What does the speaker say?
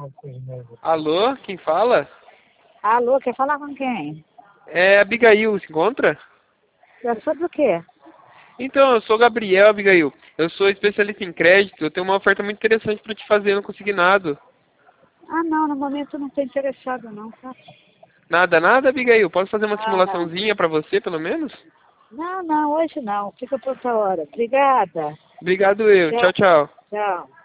Alô, quem fala? Alô, quer falar com quem? É Abigail, se encontra? É sobre o quê? Então, eu sou Gabriel, Abigail. Eu sou especialista em crédito. Eu tenho uma oferta muito interessante para te fazer, eu não consegui nada. Ah, não, no momento eu não estou interessado, não, tá? Nada, nada, Abigail? Posso fazer uma Ah, simulaçãozinha para você, pelo menos? não, hoje não. Fica por outra hora. Obrigada. Obrigado eu. Tchau, Tchau, tchau. tchau.